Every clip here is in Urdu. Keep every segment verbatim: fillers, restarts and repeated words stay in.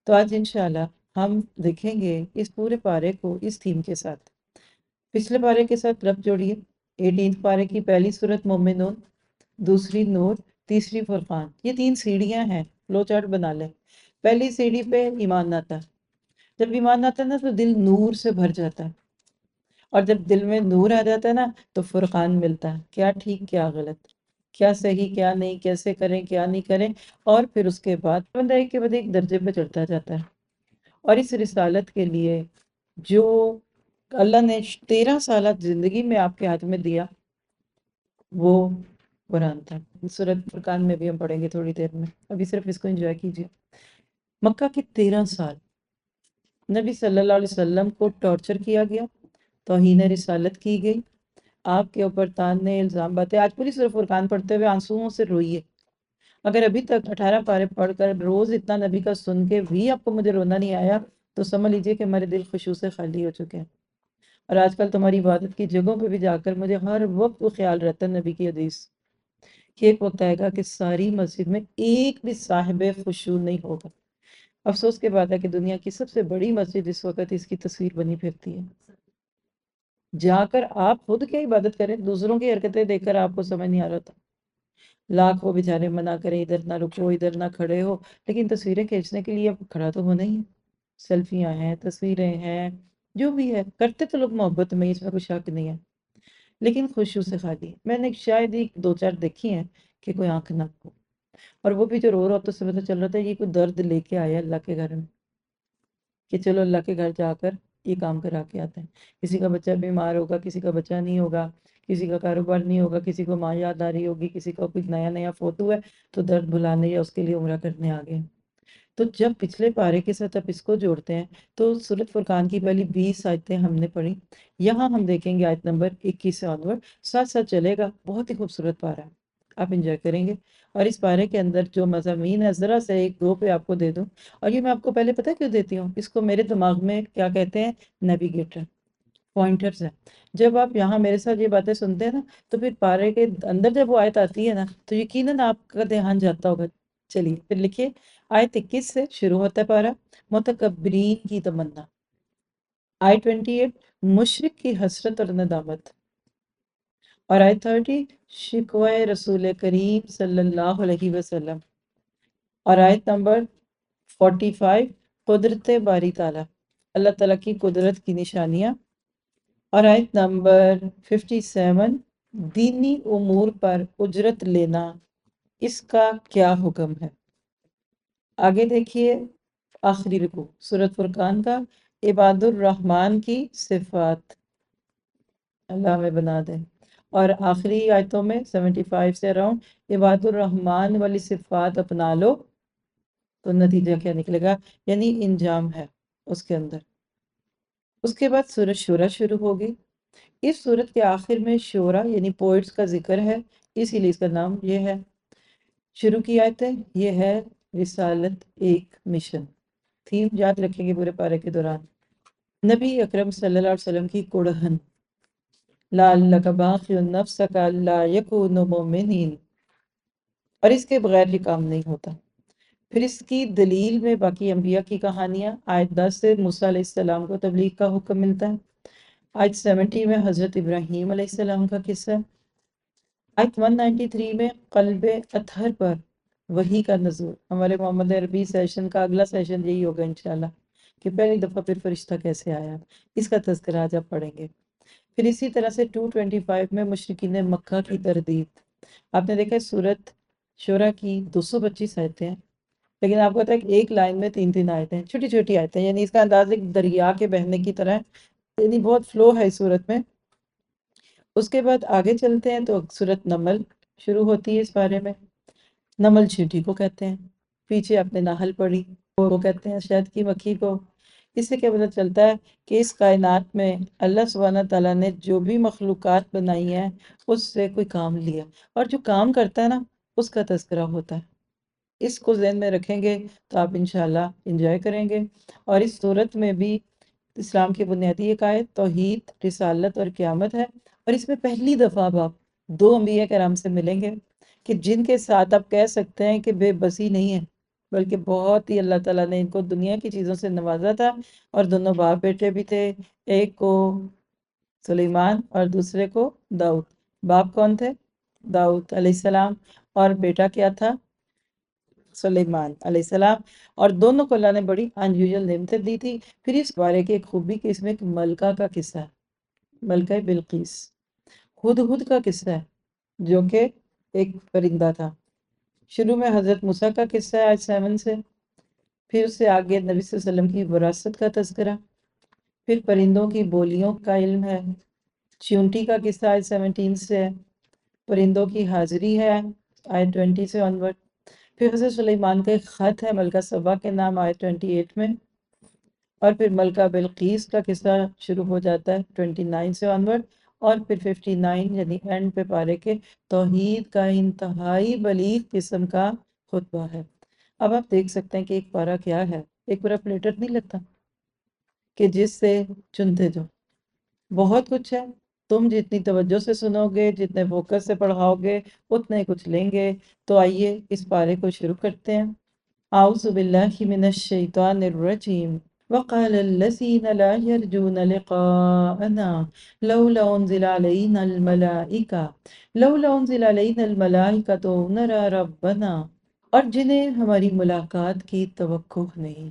تو آج انشاءاللہ ہم دیکھیں گے اس پورے پارے کو اس تھیم کے ساتھ۔ پچھلے پارے کے ساتھ رب جوڑیے۔ ایٹینتھ پارے کی پہلی صورت مومنون، دوسری نور، تیسری فرقان، یہ تین سیڑھیاں ہیں، فلو چارٹ بنا لیں۔ پہلی سیڑھی پہ ایمان آتا ہے، جب ایمان آتا ہے نا تو دل نور سے بھر جاتا ہے، اور جب دل میں نور آ جاتا ہے نا تو فرقان ملتا ہے، کیا ٹھیک کیا غلط، کیا صحیح کیا نہیں، کیسے کریں کیا نہیں کریں، اور پھر اس کے بعد بندہ ایک کے بعد ایک درجے پہ چڑھتا جاتا ہے۔ اور اس رسالت کے لیے جو اللہ نے تیرہ سالہ زندگی میں آپ کے ہاتھ میں دیا وہ قرآن تھا۔ سورۃ فرقان میں بھی ہم پڑھیں گے تھوڑی دیر میں، ابھی صرف اس کو انجوائے کیجیے۔ مکہ کے تیرہ سال نبی صلی اللہ علیہ وسلم کو ٹارچر کیا گیا، توہین رسالت کی گئی، آپ کے اوپر تانے الزام باتیں، آج پوری سورۃ فرقان پڑھتے ہوئے آنسوؤں سے روئیے۔ اگر ابھی تک اٹھارہ پارے پڑھ کر روز اتنا نبی کا سن کے بھی آپ کو مجھے رونا نہیں آیا تو سمجھ لیجئے کہ ہمارے دل خشوع سے خالی ہو چکے ہیں۔ اور آج کل تمہاری عبادت کی جگہوں پہ بھی جا کر مجھے ہر وقت وہ خیال رہتا ہے نبی کی حدیث کہ ایک وقت آئے گا کہ ساری مسجد میں ایک بھی صاحب خشوع نہیں ہوگا۔ افسوس کے بات ہے کہ دنیا کی سب سے بڑی مسجد اس وقت اس کی تصویر بنی پھرتی ہے۔ جا کر آپ خود کیا عبادت کریں، دوسروں کی حرکتیں دیکھ کر آپ کو سمجھ نہیں آ رہا تھا۔ لاکھ وہ بیچارے منع کریں، ادھر نہ رکو ادھر نہ کھڑے ہو، لیکن تصویریں کھینچنے کے لیے اب کھڑا تو ہونا ہی ہے۔ سیلفیاں ہیں، تصویریں ہیں، جو بھی ہے کرتے تو لوگ محبت میں، اس میں کوئی شک نہیں ہے، لیکن خشوع سے خالی ہے۔ میں نے شاید ہی دو چار دیکھی ہیں کہ کوئی آنکھ نہ ہو، اور وہ بھی جو رو رہا تو سے پتہ چل رہا تھا یہ کوئی درد لے کے آیا اللہ کے گھر میں، کہ چلو اللہ کے گھر جا کر یہ کام کرا کے آتے ہیں۔ کسی کا بچہ بیمار ہوگا، کسی کا بچہ نہیں ہوگا، کسی کا کاروبار نہیں ہوگا، کسی کو ماں یاد آ رہی ہوگی، کسی کا کچھ نیا نیا فوٹو ہے تو درد بھلانے یا اس کے لیے عمرہ کرنے آ گئے۔ تو جب پچھلے پارے کے ساتھ آپ اس کو جوڑتے ہیں تو سورۃ فرقان کی پہلی بیس آیتیں ہم نے پڑھی، یہاں ہم دیکھیں گے آیت نمبر اکیس سے آنورڈ، ساتھ ساتھ چلے گا، بہت ہی خوبصورت پارہ ہے، آپ انجوائے کریں گے۔ اور اس پارے کے اندر جو مضامین ہے ذرا سے ایک دو پہ آپ کو دے دوں، اور یہ میں آپ کو پہلے پتہ کیوں دیتی ہوں، اس کو میرے دماغ میں کیا کہتے ہیں، نیویگیٹر، پوائنٹرز ہیں۔ جب آپ یہاں میرے ساتھ یہ باتیں سنتے ہیں نا تو پھر پارے کے اندر جب وہ آیت آتی ہے نا تو یقیناً آپ کا دھیان جاتا ہوگا۔ چلیے پھر لکھیے، آیت اکیس سے شروع ہوتا ہے پارہ، متکبرین کی تمنا۔ آیت اٹھائیس، مشرک کی حسرت اور ندامت۔ اور آیت تیس، شکوہ رسول کریم صلی اللہ علیہ وسلم۔ اور آیت نمبر پچاس، قدرت باری تعالیٰ، اللہ تعالیٰ کی قدرت کی نشانیاں۔ اور آیت نمبر سچاون، دینی امور پر اجرت لینا، اس کا کیا حکم ہے۔ آگے دیکھیے آخری رکوع سورۃ فرقان کا، عباد الرحمن کی صفات، اللہ ہمیں بنا دے۔ اور آخری آیتوں میں پچہتر سے اراؤنڈ عباد الرحمن والی صفات اپنا لو تو نتیجہ کیا نکلے گا، یعنی انجام ہے اس کے اندر۔ اس کے بعد سورۃ شورى شروع ہوگی۔ اس سورت کے آخر میں شعرا یعنی پوئٹس کا ذکر ہے، اسی لیے اس کا نام یہ ہے۔ شروع کی آیت ہے، یہ ہے رسالت ایک مشن، تھیم یاد رکھیں گے پورے پارے کے دوران۔ نبی اکرم صلی اللہ علیہ وسلم کی کوڑہن، لعلک باخع نفسک الا یکونوا مؤمنین، اور اس کے بغیر یہ کام نہیں ہوتا۔ پھر اس کی دلیل میں باقی انبیاء کی کہانیاں، آیت دس سے موسیٰ علیہ السلام کو تبلیغ کا حکم ملتا ہے۔ آیت سیونٹی میں حضرت ابراہیم علیہ السلام کا قصہ۔ آیت ایک سو ننانوے میں قلب اطہر پر وحی کا نزول، ہمارے محمد عربی سیشن کا اگلا سیشن یہی ہوگا انشاءاللہ کہ پہلی دفعہ پھر فرشتہ کیسے آیا، اس کا تذکرہ آج آپ پڑھیں گے۔ پھر اسی طرح سے دو سو پچیس میں مشرکین مکہ کی تردید، آپ نے دیکھا سورت شورى کی دو سو پچیس آیتیں ہیں، لیکن آپ کو پتہ ہے کہ ایک لائن میں تین تین آیتیں ہیں، چھوٹی چھوٹی آیتیں، یعنی اس کا انداز ایک دریا کے بہنے کی طرح ہے، یعنی بہت فلو ہے اس صورت میں۔ اس کے بعد آگے چلتے ہیں تو سورت نمل شروع ہوتی ہے اس بارے میں، نمل چیونٹی کو کہتے ہیں، پیچھے آپ نے نحل پڑھی وہ کہتے ہیں شہد کی مکھی کو۔ اس سے کیا پتہ چلتا ہے کہ اس کائنات میں اللہ سبحانہ تعالیٰ نے جو بھی مخلوقات بنائی ہیں اس سے کوئی کام لیا، اور جو کام کرتا ہے نا اس کا تذکرہ ہوتا ہے۔ اس کو ذہن میں رکھیں گے تو آپ انشاءاللہ انجوائے کریں گے۔ اور اس صورت میں بھی اسلام کی بنیادی ایک آیت توحید، رسالت اور قیامت ہے، اور اس میں پہلی دفعہ اب آپ دو انبیاء کرام سے ملیں گے کہ جن کے ساتھ آپ کہہ سکتے ہیں کہ بے بسی نہیں ہے، بلکہ بہت ہی اللہ تعالیٰ نے ان کو دنیا کی چیزوں سے نوازا تھا، اور دونوں باپ بیٹے بھی تھے، ایک کو سلیمان اور دوسرے کو داؤد۔ باپ کون تھے؟ داؤد علیہ السلام، اور بیٹا کیا تھا؟ سلیمان علیہ السلام۔ اور دونوں کو اللہ نے بڑی انیوژل نعمتیں دی تھی۔ پھر اس بارے کی ایک خوبی کہ اس میں ایک ملکہ کا قصہ ہے، ملکہ بلقیس، ہد ہد کا قصہ ہے جو کہ ایک پرندہ تھا۔ شروع میں حضرت موسیٰ کا قصہ ہے آج سیون سے، پھر اس سے آگے نبی صلی اللہ علیہ وسلم کی وراثت کا تذکرہ، پھر پرندوں کی بولیوں کا علم ہے، چیونٹی کا قصہ آج سیونٹین سے ہے، پرندوں کی حاضری ہے آیت ٹوینٹی سے آنورڈ، پھر حضرت سلیمان کا ایک خط ہے ملکہ سبا کے نام آیت ٹوینٹی ایٹ میں، اور پھر ملکہ بلقیس کا قصہ شروع ہو جاتا ہے ٹوینٹی نائن سے آنورڈ، اور پھر ففٹی نائن یعنی اینڈ پہ پارے کے توحید کا انتہائی بلیغ قسم کا خطبہ ہے۔ اب آپ دیکھ سکتے ہیں کہ ایک پارہ کیا ہے، ایک پورا پلیٹر نہیں لگتا کہ جس سے چنتے جو بہت کچھ ہے۔ تم جتنی توجہ سے سنو گے، جتنے فوکس سے پڑھاؤ گے، اتنے کچھ لیں گے۔ تو آئیے اس پارے کو شروع کرتے ہیں۔ اعوذ باللہ من الشیطان الرجیم وقال الذین لا یرجون لقاءنا لولا انزل علینا الملائکہ لولا انزل علینا الملائکۃ نرى ربنا، اور جنہیں ہماری ملاقات کی توقع نہیں،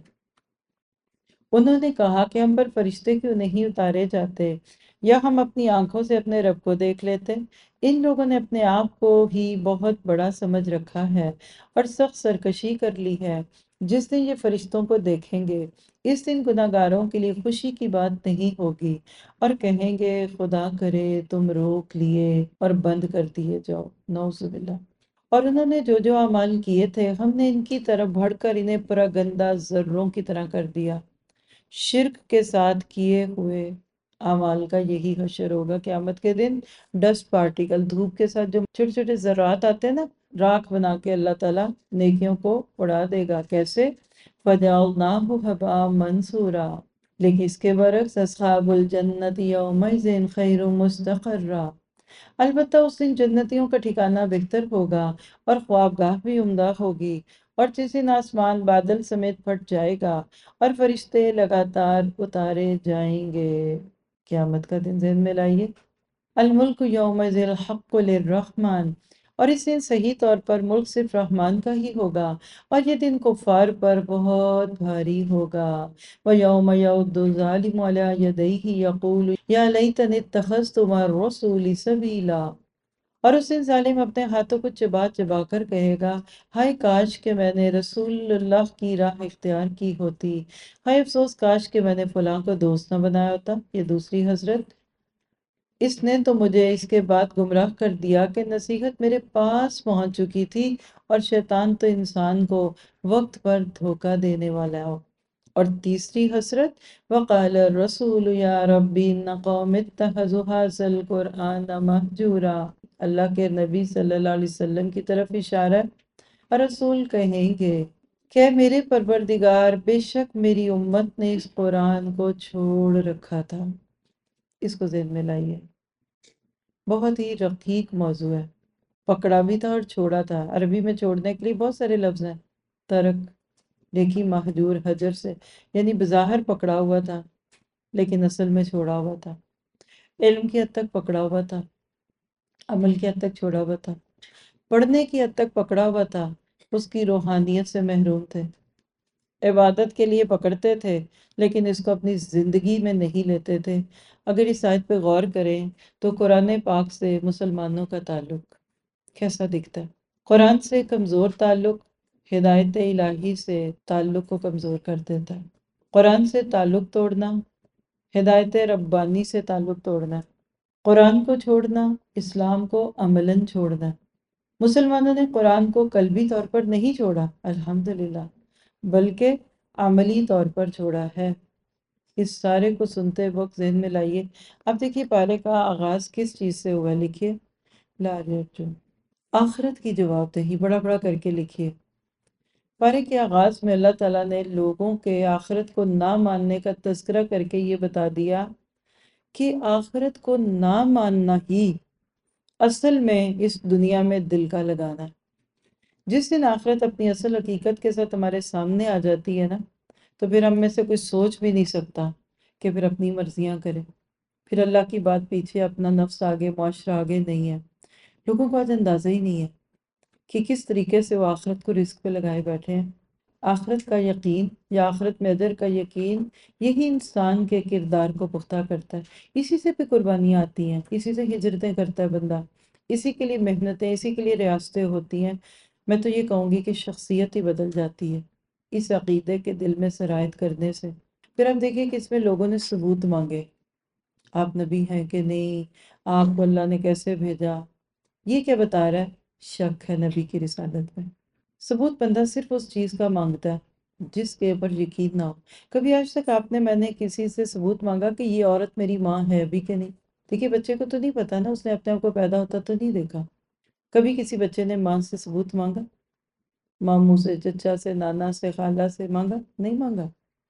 انہوں نے کہا کہ ہم پر فرشتے کیوں نہیں اتارے جاتے، یا ہم اپنی آنکھوں سے اپنے رب کو دیکھ لیتے۔ ان لوگوں نے اپنے آپ کو ہی بہت بڑا سمجھ رکھا ہے اور سخت سرکشی کر لی ہے۔ جس دن یہ فرشتوں کو دیکھیں گے، اس دن گناہگاروں کے لیے خوشی کی بات نہیں ہوگی، اور کہیں گے خدا کرے تم روک لیے اور بند کر دیے جاؤ، نعوذ باللہ۔ اور انہوں نے جو جو اعمال کیے تھے، ہم نے ان کی طرف بڑھ کر انہیں پراگندہ ذروں کی طرح کر دیا۔ شرک کے ساتھ کیے ہوئے اعمال کا یہی حشر ہوگا قیامت کے دن۔ ڈسٹ پارٹیکل، دھوپ کے ساتھ جو چھوٹے چھوٹے ذرات آتے ہیں نا، راکھ بنا کے اللہ تعالیٰ نیکیوں کو اڑا دے گا۔ کیسے؟ فَجَعَلْنَاهُ هَبَاءً مَنْثُورًا، لیکن اس کے برعکس اصحاب الجنت یومئذ خیر مستقرا، البتہ اس دن جنتیوں کا ٹھکانہ بہتر ہوگا اور خوابگاہ بھی عمدہ ہوگی۔ اور جس دن آسمان بادل سمیت پھٹ جائے گا اور فرشتے لگاتار اتارے جائیں گے۔ قیامت کا دن ذہن میں لائیے۔ الملک یومئذ الحق للرحمن، اور اس دن صحیح طور پر ملک صرف رحمان کا ہی ہوگا، اور یہ دن کفار پر بہت بھاری ہوگا۔ وَيَوْمَ يَعُضُّ الظَّالِمُ عَلَىٰ يَدَيْهِ يَقُولُ يَا لَيْتَنِي اتَّخَذْتُ مَعَ الرَّسُولِ سَبِيلًا، اور اس دن ظالم اپنے ہاتھوں کو چبا چبا کر کہے گا، ہائے کاش کہ میں نے رسول اللہ کی راہ اختیار کی ہوتی، ہائے افسوس کاش کہ میں نے فلاں کو دوست نہ بنایا ہوتا۔ یہ دوسری حضرت، اس نے تو مجھے اس کے بعد گمراہ کر دیا کہ نصیحت میرے پاس پہنچ چکی تھی، اور شیطان تو انسان کو وقت پر دھوکہ دینے والا ہو۔ اور تیسری حسرت، وَقَالَ الرَّسُولُ يَا رَبِّ إِنَّ قَوْمِ اتَّخَذُوا هَٰذَا الْقُرْآنَ مَهْجُورًا، اللہ کے نبی صلی اللہ علیہ وسلم کی طرف اشارہ ہے، اور رسول کہیں گے کہ میرے پروردگار، بے شک میری امت نے اس قرآن کو چھوڑ رکھا تھا۔ اس کو ذہن میں لائیے، بہت ہی رقیق موضوع ہے۔ پکڑا بھی تھا اور چھوڑا تھا۔ عربی میں چھوڑنے کے لیے بہت سارے لفظ ہیں۔ ترک، دیکھی مہجور، حجر سے، یعنی بظاہر پکڑا ہوا تھا لیکن اصل میں چھوڑا ہوا تھا۔ علم کی حد تک پکڑا ہوا تھا، عمل کی حد تک چھوڑا ہوا تھا، پڑھنے کی حد تک پکڑا ہوا تھا، اس کی روحانیت سے محروم تھے۔ عبادت کے لیے پکڑتے تھے لیکن اس کو اپنی زندگی میں نہیں لیتے تھے۔ اگر اس آیت پہ غور کریں تو قرآن پاک سے مسلمانوں کا تعلق کیسا دکھتا ہے؟ قرآن سے کمزور تعلق ہدایت الہی سے تعلق کو کمزور کر دیتا ہے۔ قرآن سے تعلق توڑنا ہدایت ربانی سے تعلق توڑنا ہے۔ قرآن کو چھوڑنا اسلام کو عملاً چھوڑنا ہے۔ مسلمانوں نے قرآن کو قلبی طور پر نہیں چھوڑا الحمدللہ، بلکہ عملی طور پر چھوڑا ہے۔ اس سارے کو سنتے وقت ذہن میں لائیے۔ اب دیکھیے پارے کا آغاز کس چیز سے ہوا، لکھیے لا یرجون، آخرت کی جواب دہی، بڑا بڑا کر کے لکھیے۔ پارے کے آغاز میں اللہ تعالیٰ نے لوگوں کے آخرت کو نہ ماننے کا تذکرہ کر کے یہ بتا دیا کہ آخرت کو نہ ماننا ہی اصل میں اس دنیا میں دل کا لگانا ہے۔ جس دن آخرت اپنی اصل حقیقت کے ساتھ ہمارے سامنے آ جاتی ہے نا، تو پھر ہم میں سے کوئی سوچ بھی نہیں سکتا کہ پھر اپنی مرضیاں کرے، پھر اللہ کی بات پیچھے، اپنا نفس آگے، معاشرہ آگے نہیں ہے۔ لوگوں کو آج اندازہ ہی نہیں ہے کہ کس طریقے سے وہ آخرت کو رزق پہ لگائے بیٹھے ہیں۔ آخرت کا یقین یا آخرت میں اجر کا یقین، یہی انسان کے کردار کو پختہ کرتا ہے۔ اسی سے پہ قربانیاں آتی ہیں، اسی سے ہجرتیں کرتا ہے بندہ، اسی کے لیے محنتیں، اسی کے لیے ریاستیں ہوتی ہیں۔ میں تو یہ کہوں گی کہ شخصیت ہی بدل جاتی ہے اس عقیدے کے دل میں سرایت کرنے سے۔ پھر آپ دیکھیں کہ اس میں لوگوں نے ثبوت مانگے، آپ نبی ہیں کہ نہیں، آپ کو اللہ نے کیسے بھیجا؟ یہ کیا بتا رہا ہے؟ شک ہے نبی کی رسالت میں۔ ثبوت بندہ صرف اس چیز کا مانگتا ہے جس کے اوپر یقین نہ ہو۔ کبھی آج تک آپ نے میں نے کسی سے ثبوت مانگا کہ یہ عورت میری ماں ہے بھی کہ نہیں؟ دیکھیے بچے کو تو نہیں پتا نا، اس نے اپنے آپ کو پیدا ہوتا تو نہیں دیکھا۔ کبھی کسی بچے نے ماں سے ثبوت مانگا؟ ماموں سے، چچا سے، نانا سے، خالہ سے مانگا؟ نہیں مانگا۔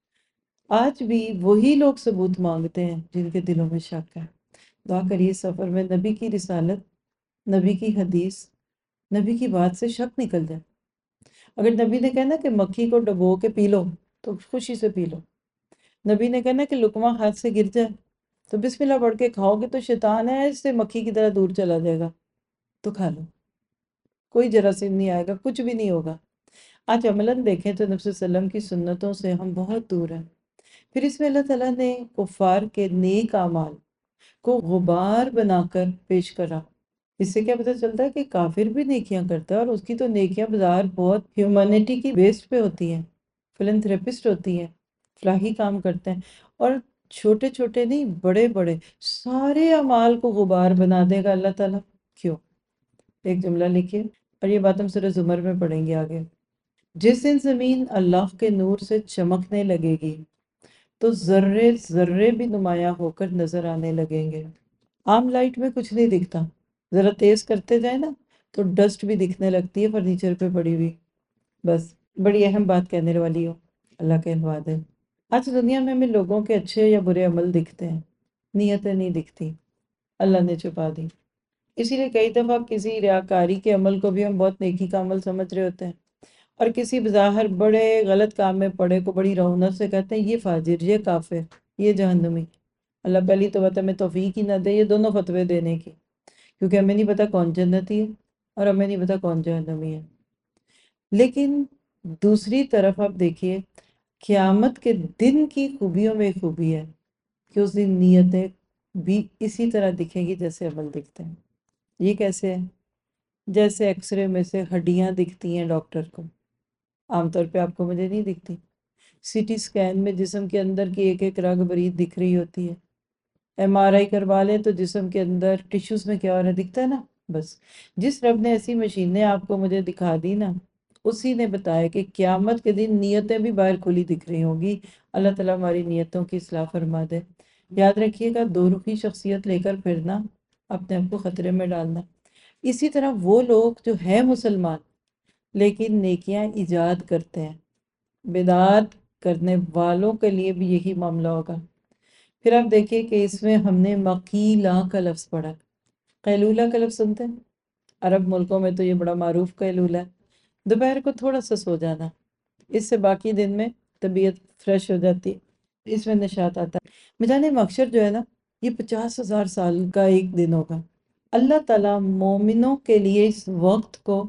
آج بھی وہی لوگ ثبوت مانگتے ہیں جن کے دلوں میں شک ہے۔ دعا کریے سفر میں نبی کی رسالت، نبی کی حدیث، نبی کی بات سے شک نکل جائے۔ اگر نبی نے کہنا کہ مکھی کو ڈبو کے پی لو تو خوشی سے پی لو۔ نبی نے کہنا کہ لقمہ ہاتھ سے گر جائے تو بسم اللہ پڑھ کے کھاؤ گے تو شیطان ہے اس سے مکھی کی طرح دور چلا جائے گا، تو کھا لو، کوئی جراثیم نہیں آئے گا، کچھ بھی نہیں ہوگا۔ آج عملاً دیکھیں تو نبی صلی اللہ علیہ وسلم کی سنتوں سے ہم بہت دور ہیں۔ پھر اس میں اللہ تعالیٰ نے کفار کے نیک اعمال کو غبار بنا کر پیش کرا۔ اس سے کیا پتہ چلتا ہے کہ کافر بھی نیکیاں کرتا ہے، اور اس کی تو نیکیاں بظاہر بہت ہیومینٹی کی بیس پہ ہوتی ہیں، فلنتھراپسٹ ہوتی ہیں، فلاحی کام کرتے ہیں، اور چھوٹے چھوٹے نہیں، بڑے بڑے سارے اعمال کو غبار بنا دے گا اللہ تعالیٰ۔ کیوں؟ ایک جملہ لکھیے، اور یہ بات ہم سورہ زمر میں پڑھیں گے آگے۔ جس دن زمین اللہ کے نور سے چمکنے لگے گی تو ذرے ذرے بھی نمایاں ہو کر نظر آنے لگیں گے۔ عام لائٹ میں کچھ نہیں دکھتا، ذرا تیز کرتے جائیں نا تو ڈسٹ بھی دکھنے لگتی ہے فرنیچر پہ پڑی ہوئی۔ بس بڑی اہم بات کہنے والی ہو، اللہ کہلوا دے۔ آج دنیا میں ہمیں لوگوں کے اچھے یا برے عمل دکھتے ہیں، نیتیں نہیں دکھتی، اللہ نے چھپا دی۔ اسی لیے کئی دفعہ کسی ریاکاری کے عمل کو بھی ہم بہت نیکی کا عمل سمجھ رہے ہوتے ہیں، اور کسی بظاہر بڑے غلط کام میں پڑے کو بڑی رونق سے کہتے ہیں یہ فاجر، یہ کافر، یہ جہنمی۔ اللہ پہلی تو بات ہمیں توفیق ہی نہ دے یہ دونوں فتوے دینے کی، کیونکہ ہمیں نہیں پتا کون جنتی ہے اور ہمیں نہیں پتا کون جہنمی ہے۔ لیکن دوسری طرف آپ دیکھیے، قیامت کے دن کی خوبیوں میں خوبی ہے کہ اس دن نیتیں بھی اسی طرح دکھیں گی جیسے عمل دکھتے ہیں۔ یہ کیسے ہے؟ جیسے ایکس رے میں سے ہڈیاں دکھتی ہیں ڈاکٹر کو، عام طور پہ آپ کو مجھے نہیں دکھتی۔ سی ٹی سکین میں جسم کے اندر کی ایک ایک رگ برید دکھ رہی ہوتی ہے۔ ایم آر آئی کروا لیں تو جسم کے اندر ٹیشوز میں کیا ہو رہا ہے دکھتا ہے نا۔ بس جس رب نے ایسی مشینیں آپ کو مجھے دکھا دی نا، اسی نے بتایا کہ قیامت کے دن نیتیں بھی باہر کھلی دکھ رہی ہوں گی۔ اللہ تعالیٰ ہماری نیتوں کی اصلاح فرما دے۔ یاد رکھیے گا، دو رخی شخصیت لے کر پھرنا اپنے آپ کو خطرے میں ڈالنا۔ اسی طرح وہ لوگ جو ہیں مسلمان لیکن نیکیاں ایجاد کرتے ہیں، بدعات کرنے والوں کے لیے بھی یہی معاملہ ہوگا۔ پھر آپ دیکھیں کہ اس میں ہم نے مقیلہ کا لفظ پڑھا۔ قیلولہ کا لفظ سنتے ہیں؟ عرب ملکوں میں تو یہ بڑا معروف قیلولہ ہے، دوپہر کو تھوڑا سا سو جانا، اس سے باقی دن میں طبیعت فریش ہو جاتی ہے، اس میں نشاط آتا ہے۔ میدان محشر جو ہے نا، یہ پچاس ہزار سال کا ایک دن ہوگا۔ اللہ تعالیٰ مومنوں کے لیے اس وقت کو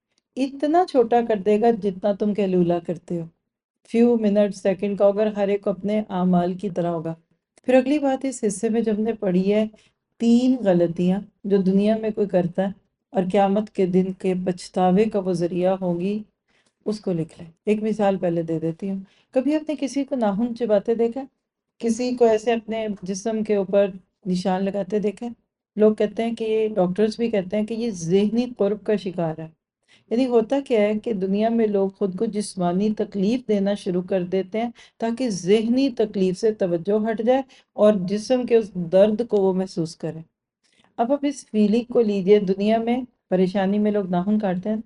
اتنا چھوٹا کر دے گا جتنا تم قیلولہ کرتے ہو، فیو منٹ سیکنڈ کا، اگر ہر ایک اپنے اعمال کی طرح ہوگا۔ پھر اگلی بات اس حصے میں جب نے پڑھی ہے، تین غلطیاں جو دنیا میں کوئی کرتا ہے اور قیامت کے دن کے پچھتاوے کا وہ ذریعہ ہوگی، اس کو لکھ لیں۔ ایک مثال پہلے دے دیتی ہوں۔ کبھی آپ نے کسی کو ناخن چباتے دیکھا؟ کسی کو ایسے اپنے جسم کے اوپر نشان لگاتے دیکھیں؟ لوگ کہتے ہیں کہ یہ، ڈاکٹرز بھی کہتے ہیں کہ یہ ذہنی قرب کا شکار ہے۔ یعنی ہوتا کیا ہے کہ دنیا میں لوگ خود کو جسمانی تکلیف دینا شروع کر دیتے ہیں تاکہ ذہنی تکلیف سے توجہ ہٹ جائے اور جسم کے اس درد کو وہ محسوس کریں۔ اب آپ اس فیلنگ کو لیجئے، دنیا میں پریشانی میں لوگ ناخن کاٹتے ہیں،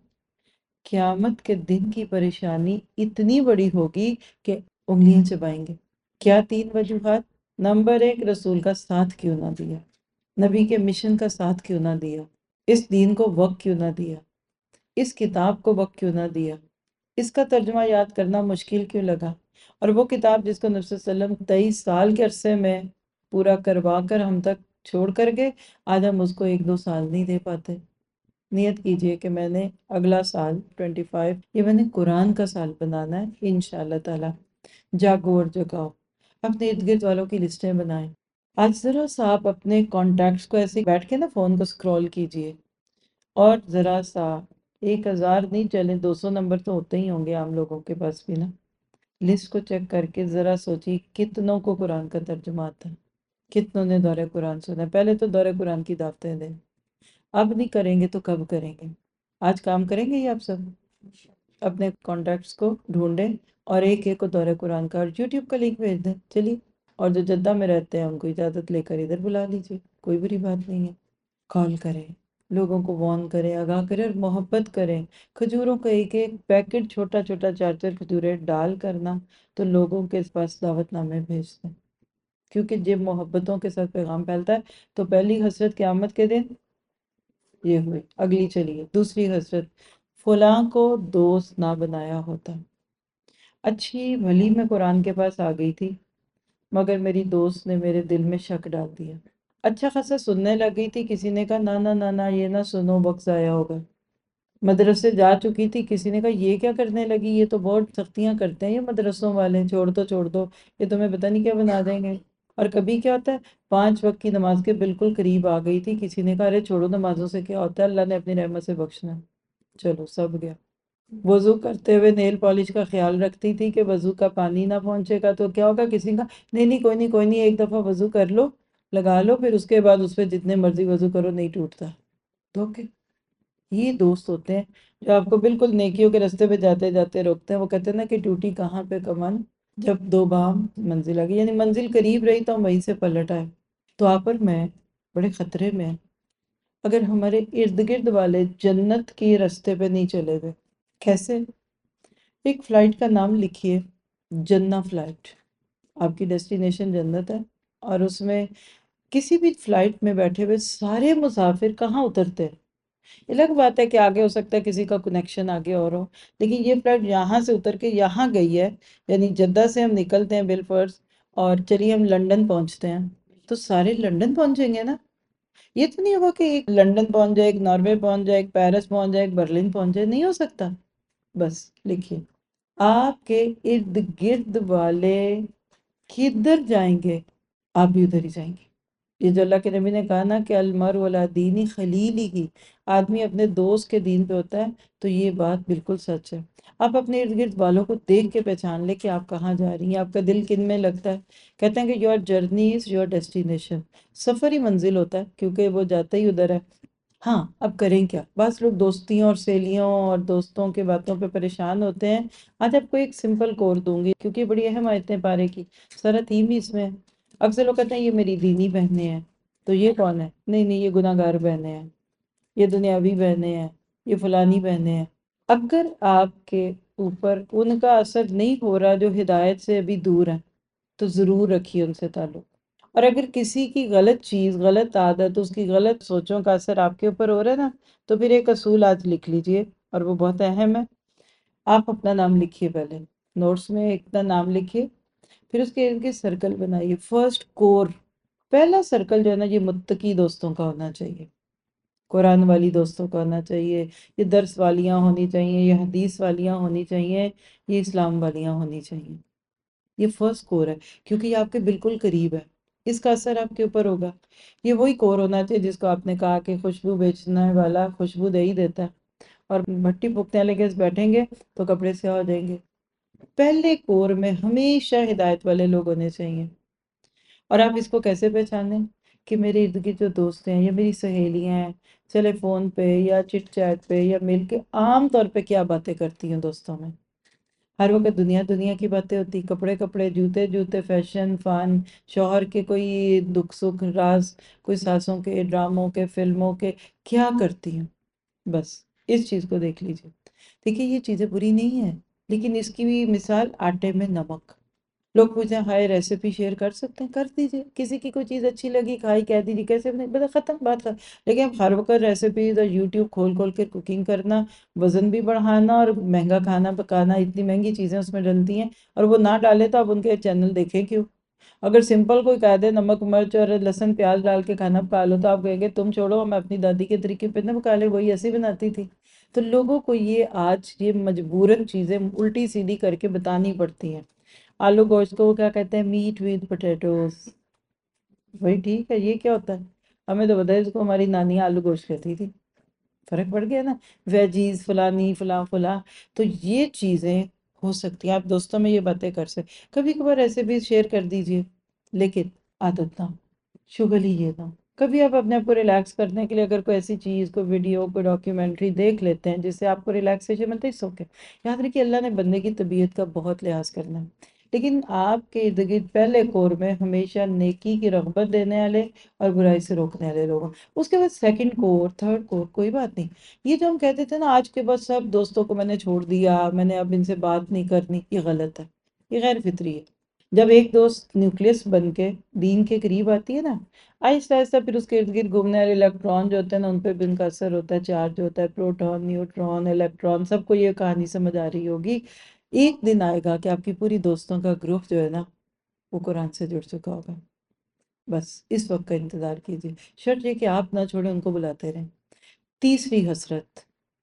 قیامت کے دن کی پریشانی اتنی بڑی ہوگی کہ انگلیاں چبائیں گے۔ کیا تین وجوہات؟ نمبر ایک، رسول کا ساتھ کیوں نہ دیا، نبی کے مشن کا ساتھ کیوں نہ دیا، اس دین کو وقت کیوں نہ دیا۔ اس کتاب کو وقت کیوں نہ دیا، اس کا ترجمہ یاد کرنا مشکل کیوں لگا، اور وہ کتاب جس کو نبی صلی اللہ علیہ وسلم تیئیس سال کے عرصے میں پورا کروا کر ہم تک چھوڑ کر گئے، آج ہم اس کو ایک دو سال نہیں دے پاتے۔ نیت کیجئے کہ میں نے اگلا سال پچیس یہ میں نے قرآن کا سال بنانا ہے انشاءاللہ تعالی۔ جاگو اور جگاؤ، اپنے ارد گرد والوں کی لسٹیں بنائیں۔ آج ذرا سا آپ اپنے کانٹیکٹس کو ایسے بیٹھ کے نا فون کو سکرول کیجئے، اور ذرا سا ایک ہزار نہیں چلیں دو سو نمبر تو ہوتے ہی ہوں گے عام لوگوں کے پاس بھی نا، لسٹ کو چیک کر کے ذرا سوچی کتنوں کو قرآن کا ترجمہ آتا ہے، کتنوں نے دورہ قرآن سنا ہے۔ پہلے تو دورہ قرآن کی دعوتیں دیں، اب نہیں کریں گے تو کب کریں گے؟ آج کام کریں گے یہ آپ سب؟ اپنے کانٹیکٹس کو ڈھونڈیں اور ایک ایک کو دورہ قرآن کا اور یوٹیوب کا لنک بھیج دیں، چلیے۔ اور جو جدہ میں رہتے ہیں ان کو اجازت لے کر ادھر بلا لیجیے، کوئی بری بات نہیں ہے۔ کال کریں، لوگوں کو وارن کریں، آگاہ کریں اور محبت کریں۔ کھجوروں کا ایک ایک پیکٹ چھوٹا چھوٹا چار چار کھجوریں ڈال کرنا تو لوگوں کے پاس دعوت نامے بھیج دیں، کیونکہ جب محبتوں کے ساتھ پیغام پھیلتا ہے تو پہلی حسرت قیامت کے دن یہ ہوئی۔ اگلی چلیے، دوسری حسرت، فلاں کو دوست نہ بنایا ہوتا۔ اچھی بھلی میں قرآن کے پاس آ گئی تھی، مگر میری دوست نے میرے دل میں شک ڈال دیا۔ اچھا خاصا سننے لگ گئی تھی، کسی نے کہا نا نا نا نا یہ نہ سنو وقت ضائع ہوگا۔ مدرسے جا چکی تھی، کسی نے کہا یہ کیا کرنے لگی، یہ تو بہت سختیاں کرتے ہیں یہ مدرسوں والے، چھوڑ دو چھوڑ دو، یہ تمہیں پتہ نہیں کیا بنا دیں گے۔ اور کبھی کیا ہوتا ہے، پانچ وقت کی نماز کے بالکل قریب آ گئی تھی، کسی نے کہا ارے چھوڑو نمازوں سے کیا ہوتا ہے، اللہ نے اپنی رحمت سے بخشنا ہے۔ چلو سب گیا۔ وضو کرتے ہوئے نیل پالش کا خیال رکھتی تھی کہ وضو کا پانی نہ پہنچے گا تو کیا ہوگا، کسی کا نہیں نہیں کوئی نہیں کوئی نہیں ایک دفعہ وضو کر لو لگا لو، پھر اس کے بعد اس پہ جتنے مرضی وضو کرو نہیں ٹوٹتا۔ دھوکے، یہ دوست ہوتے ہیں جو آپ کو بالکل نیکیوں کے راستے پہ جاتے جاتے روکتے ہیں۔ وہ کہتے ہیں نا کہ ٹوٹی کہاں پہ کمان جب دو بام منزل آ گئی، یعنی منزل قریب رہی تو ہم وہیں سے پلٹ آئے۔ تو آپ اور میں بڑے خطرے میں ہیں اگر ہمارے ارد گرد والے جنت کے راستے پہ نہیں چلے گئے۔ کیسے؟ ایک فلائٹ کا نام لکھیے، جنہ فلائٹ، آپ کی ڈیسٹینیشن جنت ہے، اور اس میں کسی بھی فلائٹ میں بیٹھے ہوئے سارے مسافر کہاں اترتے ہیں؟ الگ بات ہے کہ آگے ہو سکتا ہے کسی کا کنیکشن آگے اور ہو، لیکن یہ فلائٹ یہاں سے اتر کے یہاں گئی ہے، یعنی جدہ سے ہم نکلتے ہیں بالفرض اور چلیے ہم لنڈن پہنچتے ہیں تو سارے لنڈن پہنچیں گے نا۔ یہ تو نہیں ہوگا کہ ایک لنڈن پہنچ جائے، ایک ناروے پہنچ جائے، ایک پیرس پہنچ جائے، ایک برلن پہنچ جائے، نہیں ہو سکتا۔ بس لکھیے، آپ کے ارد گرد والے کدھر جائیں گے آپ بھی ادھر ہی جائیں گے۔ یہ جو اللہ کے نبی نے کہا نا کہ المرء علی دین خلیلہ ہی، آدمی اپنے دوست کے دین پہ ہوتا ہے، تو یہ بات بالکل سچ ہے۔ آپ اپنے ارد گرد والوں کو دیکھ کے پہچان لے کہ آپ کہاں جا رہی ہیں، آپ کا دل کن میں لگتا ہے۔ کہتے ہیں کہ your journey is your destination, سفر ہی منزل ہوتا ہے کیونکہ وہ جاتا ہی ادھر ہے۔ ہاں اب کریں کیا؟ بعض لوگ دوستیوں اور سہیلیوں اور دوستوں کے باتوں پہ پریشان ہوتے ہیں۔ آج آپ کو ایک سمپل کور دوں گی کیونکہ یہ بڑی اہم آیتیں پارے کی، سارا تھیم ہی اس میں ہے۔ اکثر لوگ کہتے ہیں یہ میری دینی بہنیں ہیں، تو یہ کون ہے؟ نہیں نہیں یہ گناہ گار بہنیں ہیں، یہ دنیاوی بہنیں ہیں، یہ فلانی بہنیں ہیں۔ اگر آپ کے اوپر ان کا اثر نہیں ہو رہا جو ہدایت سے ابھی دور ہیں تو ضرور رکھیے ان سے تعلق۔ اور اگر کسی کی غلط چیز، غلط عادت، اس کی غلط سوچوں کا اثر آپ کے اوپر ہو رہا ہے نا، تو پھر ایک اصول آج لکھ لیجئے اور وہ بہت اہم ہے۔ آپ اپنا نام لکھیے، پہلے نوٹس میں اپنا نام لکھیے، پھر اس کے ارد گرد سرکل بنائیے۔ فرسٹ کور، پہلا سرکل جو ہے نا یہ متقی دوستوں کا ہونا چاہیے، قرآن والی دوستوں کا ہونا چاہیے، یہ درس والیاں ہونی چاہیے، یہ حدیث والیاں ہونی چاہیے، یہ اسلام والیاں ہونی چاہیے۔ یہ فرسٹ کور ہے کیونکہ یہ آپ کے بالکل قریب ہے، اس کا اثر آپ کے اوپر ہوگا۔ یہ وہی کور ہونا چاہیے جس کو آپ نے کہا کہ خوشبو بیچنے والا خوشبو دے ہی دیتا ہے، اور بھٹی پھونکنے والے کے بیٹھیں گے تو کپڑے سیاہ ہو جائیں گے۔ پہلے کور میں ہمیشہ ہدایت والے لوگ ہونے چاہیے۔ اور آپ اس کو کیسے پہچانیں کہ میرے ارد گرد جو دوست ہیں یا میری سہیلیاں ہیں، چلے فون پہ یا چٹ چیٹ پہ یا مل کے عام طور پہ کیا باتیں کرتی ہیں دوستوں میں؟ ہر وقت دنیا دنیا کی باتیں ہوتی، کپڑے کپڑے، جوتے جوتے، فیشن فان، شوہر کے کوئی دکھ سکھ راز، کوئی ساسوں کے ڈراموں کے فلموں کے، کیا کرتی ہیں؟ بس اس چیز کو دیکھ لیجیے۔ دیکھیے یہ چیزیں بری نہیں ہیں، لیکن اس کی بھی مثال آٹے میں نمک۔ لوگ پوچھیں ہائے ریسیپی شیئر کر سکتے ہیں، کر دیجئے، کسی کی کوئی چیز اچھی لگی کھائی کہہ دیجئے، کیسے نہیں بتا ختم بات ختم۔ لیکن اب ہر وقت ریسیپیز اور یوٹیوب کھول کھول کے کوکنگ کرنا، وزن بھی بڑھانا اور مہنگا کھانا پکانا، اتنی مہنگی چیزیں اس میں ڈلتی ہیں، اور وہ نہ ڈالے تو آپ ان کے چینل دیکھیں کیوں؟ اگر سمپل کوئی کہہ دے نمک مرچ اور لہسن پیاز ڈال کے کھانا پکا لو تو آپ کہیں گے تم چھوڑو ہم اپنی دادی کے طریقے پہ نہ پکا لیں، وہی ایسی بناتی تھی۔ تو لوگوں کو یہ آج یہ مجبوراً چیزیں الٹی سیدھی کر کے بتانی پڑتی ہیں۔ آلو گوشت کو وہ کیا کہتے ہیں؟ Meat with potatoes. وہی ٹھیک ہے، یہ کیا ہوتا ہے؟ ہمیں تو بتائے اس کو ہماری نانی آلو گوشت کہتی تھی۔ فرق پڑ گیا نا، ویجیز فلانی فلاں فلاں۔ تو یہ چیزیں ہو سکتی ہیں، آپ دوستوں میں یہ باتیں کر سکتے، کبھی کبھار ایسے بھی شیئر کر دیجئے، لیکن عادت نہ ہو، شغل ہی یہ نہ ہو۔ کبھی آپ اپنے آپ کو ریلیکس کرنے کے لیے اگر کوئی ایسی چیز، کوئی ویڈیو، کوئی ڈاکیومنٹری دیکھ لیتے ہیں جس سے آپ کو ریلیکسیشن ملتا ہے، اس اوکے۔ یاد رکھیے اللہ نے بندے کی طبیعت کا بہت لحاظ کرنا ہے، لیکن آپ کے ارد گرد پہلے کور میں ہمیشہ نیکی کی رغبت دینے والے اور برائی سے روکنے والے لوگ ہیں۔ اس کے بعد سیکنڈ کور، تھرڈ کور، کوئی بات نہیں۔ یہ جو ہم کہتے تھے نا آج کے بعد سب دوستوں کو میں نے چھوڑ دیا، میں نے اب ان سے بات نہیں کرنی، یہ غلط ہے، یہ غیر فطری ہے۔ جب ایک دوست نیوکلیس بن کے دین کے قریب آتی ہے نا، آہستہ آہستہ پھر اس کے ارد گرد گھومنے والے الیکٹران جو ہوتے ہیں نا ان پہ بھی ان کا اثر ہوتا ہے، چارج ہوتا ہے، پروٹون نیوٹرون الیکٹران، سب کو یہ کہانی سمجھ آ رہی ہوگی۔ ایک دن آئے گا کہ آپ کی پوری دوستوں کا گروپ جو ہے نا وہ قرآن سے جڑ چکا ہوگا۔ بس اس وقت کا انتظار کیجیے، شرط یہ کہ آپ نہ چھوڑیں، ان کو بلاتے رہیں۔ تیسری حسرت،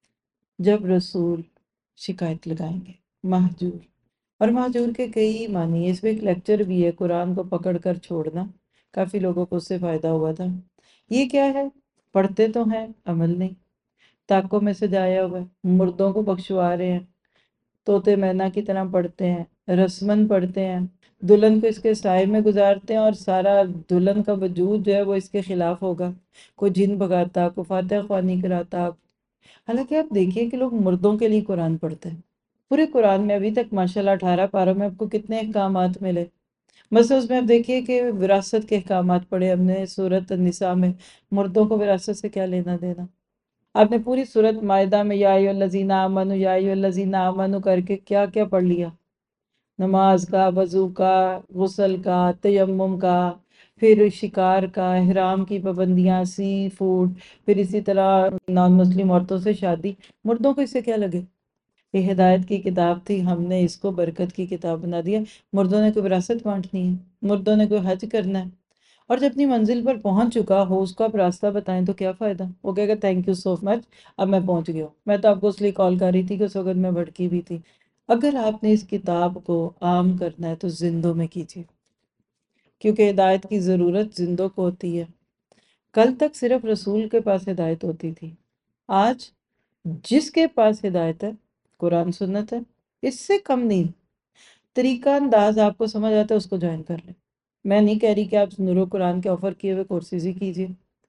جب رسول شکایت لگائیں گے، مہجور۔ اور مہجور کے کئی معنی ہیں، اس میں ایک لیکچر بھی ہے قرآن کو پکڑ کر چھوڑنا، کافی لوگوں کو اس سے فائدہ ہوا تھا۔ یہ کیا ہے؟ پڑھتے تو ہیں عمل نہیں، تاکوں میں سے جایا ہوا ہے، مردوں کو بخشوا رہے ہیں، طوطے مینا کی طرح پڑھتے ہیں، رسمن پڑھتے ہیں، دلہن کو اس کے سائے میں گزارتے ہیں اور سارا دلہن کا وجود جو ہے وہ اس کے خلاف ہوگا، کوئی جن بھگاتا، کوئی فاتح خوانی کراتا۔ حالانکہ آپ دیکھیے کہ لوگ مردوں کے لیے قرآن پڑھتے ہیں، پورے قرآن میں ابھی تک ماشاءاللہ اٹھارہ پاروں میں آپ کو کتنے احکامات ملے۔ مثلا اس میں آپ دیکھیے کہ وراثت کے احکامات پڑھے ہم نے سورۃ النساء میں، مردوں کو وراثت سے کیا لینا دینا۔ آپ نے پوری سورۃ مائدہ میں یا ایھا الذین آمنوا یا ایھا الذین آمنوا کر کے کیا کیا پڑھ لیا؟ نماز کا، وضو کا، غسل کا، تیمم کا، پھر شکار کا، احرام کی پابندیاں، سی فوڈ، پھر اسی طرح نان مسلم عورتوں سے شادی۔ مردوں کو اس سے کیا لگے؟ یہ ہدایت کی کتاب تھی، ہم نے اس کو برکت کی کتاب بنا دیا۔ مردوں نے کوئی وراثت بانٹنی ہے، مردوں نے کوئی حج کرنا ہے، اور جب اپنی منزل پر پہنچ چکا ہو اس کو آپ راستہ بتائیں تو کیا فائدہ؟ وہ کہے گا تھینک یو سو مچ، اب میں پہنچ گیا ہوں، میں تو آپ کو اس لیے کال کر رہی تھی کہ اس وقت میں بھٹکی بھی تھی۔ اگر آپ نے اس کتاب کو عام کرنا ہے تو زندوں میں کیجیے، کیونکہ ہدایت کی ضرورت زندوں کو ہوتی ہے۔ کل تک صرف رسول کے پاس ہدایت ہوتی تھی، آج جس کے پاس ہدایت ہے، قرآن سنت ہے، اس سے کم نہیں۔ طریقہ انداز آپ کو سمجھ آتا ہے اس کو جوائن کر لیں۔ میں نہیں کہہ رہی کہ آپ نور و قرآن کے آفر کیے ہوئے کورسز ہی کیجیے،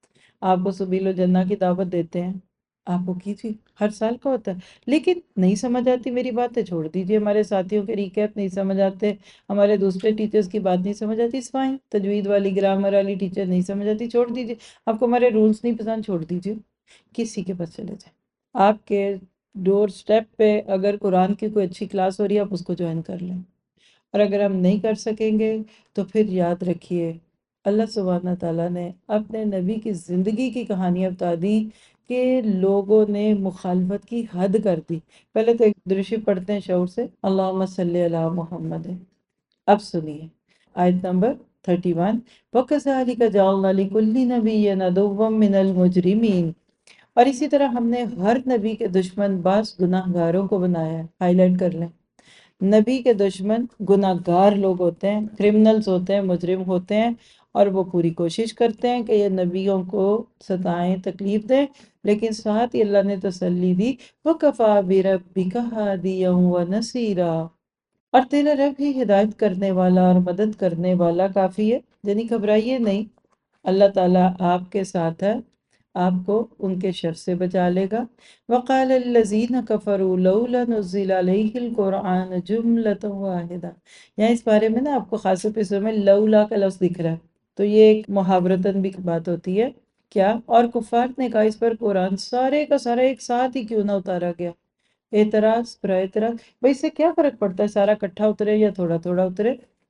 آپ کو سبیل الجنہ کی دعوت دیتے ہیں، آپ وہ کیجیے، ہر سال کا ہوتا ہے۔ لیکن نہیں سمجھ آتی میری باتیں چھوڑ دیجیے، ہمارے ساتھیوں کے ریکیپ نہیں سمجھ آتے، ہمارے دوسرے ٹیچرز کی بات نہیں سمجھ آتی، اس فائن، تجوید والی گرامر والی ٹیچر نہیں سمجھ آتی، چھوڑ دیجیے۔ آپ کو ہمارے رولز نہیں پسند، چھوڑ دیجیے، کسی کے پاس چلے جائیں۔ آپ کے ڈور سٹیپ پہ اگر قرآن کی کوئی اچھی کلاس ہو رہی ہے آپ اس کو جوائن کر لیں، اور اگر ہم نہیں کر سکیں گے تو پھر یاد رکھیے اللہ سبحانہ تعالیٰ نے اپنے نبی کی زندگی کی کہانیاں بتا دی کہ لوگوں نے مخالفت کی حد کر دی۔ پہلے تو ایک درشی پڑھتے ہیں شعور سے، اللہم صلی علی محمد۔ اب سنیے آیت نمبر اکتیس، وَكَذَلِكَ جَعَلْنَا لِكُلِّ نَبِيٍّ عَدُوًّا مِّنَ الْمُجْرِمِينَ۔ اور اسی طرح ہم نے ہر نبی کے دشمن بعض گناہ گاروں کو بنایا ہے، ہائی لائٹ کر لیں۔ نبی کے دشمن گناہ گار لوگ ہوتے ہیں، کرمنلز ہوتے ہیں، مجرم ہوتے ہیں، اور وہ پوری کوشش کرتے ہیں کہ یہ نبیوں کو ستائیں، تکلیف دیں، لیکن ساتھ ہی اللہ نے تسلی دی وَكَفَى بِرَبِّكَ هَادِيًا وَنَصِيرًا۔ اور تیرا رب ہی ہدایت کرنے والا اور مدد کرنے والا کافی ہے، یعنی گھبرائیے نہیں، اللہ تعالیٰ آپ کے ساتھ ہے، آپ کو ان کے شر سے بچا لے گا۔ وَقَالَ الَّذِينَ كَفَرُوا لَوْلَا نُزِّلَ عَلَيْهِ الْقُرْآنُ جُمْلَةً وَاحِدَةً۔ یہاں اس بارے میں نا آپ کو خاص طور پہ اس میں لولا کا لفظ دکھ رہا ہے، تو یہ ایک محاورتاً بھی بات ہوتی ہے کیا، اور کفار نے کہا اس پر قرآن سارے کا سارا ایک ساتھ ہی کیوں نہ اتارا گیا؟ اعتراض پر اعتراض، بھئی اس سے کیا فرق پڑتا ہے سارا کٹھا اترے یا تھوڑا تھوڑا اترے؟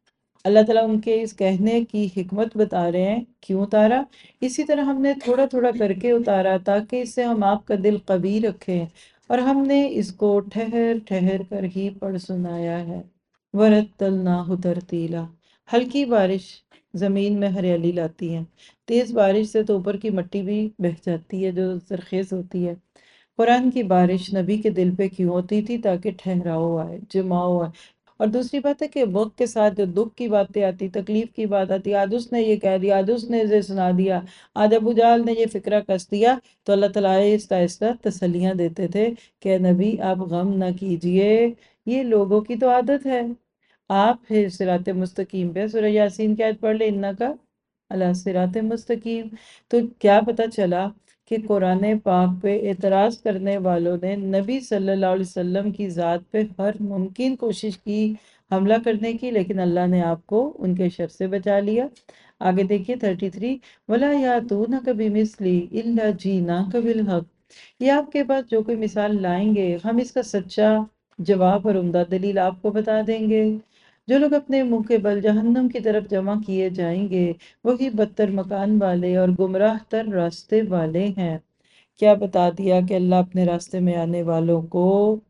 اللہ تعالیٰ ان کے اس کہنے کی حکمت بتا رہے ہیں کیوں اتارا. اسی طرح ہم نے تھوڑا تھوڑا کر کے اتارا تاکہ اس سے ہم آپ کا دل قوی رکھیں، اور ہم نے اس کو ٹھہر ٹھہر کر ہی پڑھ سنایا ہے. وَرَتَّلْنَاهُ تَرْتِيلًا. ہلکی بارش زمین میں ہریالی لاتی ہے. تیز بارش سے تو اوپر کی مٹی بھی بہہ جاتی ہے جو زرخیز ہوتی ہے. قرآن کی بارش نبی کے دل پہ کیوں ہوتی تھی؟ تاکہ ٹھہراؤ آئے، جماؤ آئے. اور دوسری بات ہے کہ وقت کے ساتھ جو دکھ کی باتیں آتی، تکلیف کی بات آتی، آج اس نے یہ کہہ دیا، آج اس نے یہ سنا دیا، آج ابو جہل نے یہ فکرہ کس دیا، تو اللہ تعالیٰ آہستہ آہستہ تسلیاں دیتے تھے کہ اے نبی آپ غم نہ کیجئے، یہ لوگوں کی تو عادت ہے. آپ پھر صراط مستقیم پہ سورہ یاسین کی آیت پڑھ لیں، انکا علی صراط مستقیم. تو کیا پتہ چلا کہ قرآن پاک پہ اعتراض کرنے والوں نے نبی صلی اللہ علیہ وسلم کی ذات پہ ہر ممکن کوشش کی حملہ کرنے کی، لیکن اللہ نے آپ کو ان کے شر سے بچا لیا. آگے دیکھیے تھرٹی تھری، وَلَا يَأْتُونَكَ بِمِثْلِ إِلَّا جِئْنَاكَ بِالْحَقِّ. یہ آپ کے پاس جو کوئی مثال لائیں گے ہم اس کا سچا جواب اور عمدہ دلیل آپ کو بتا دیں گے. جو لوگ اپنے منہ کے بل جہنم کی طرف جمع کیے جائیں گے وہی بدتر مکان والے اور گمراہ تر راستے والے ہیں. کیا بتا دیا کہ اللہ اپنے راستے میں آنے والوں کو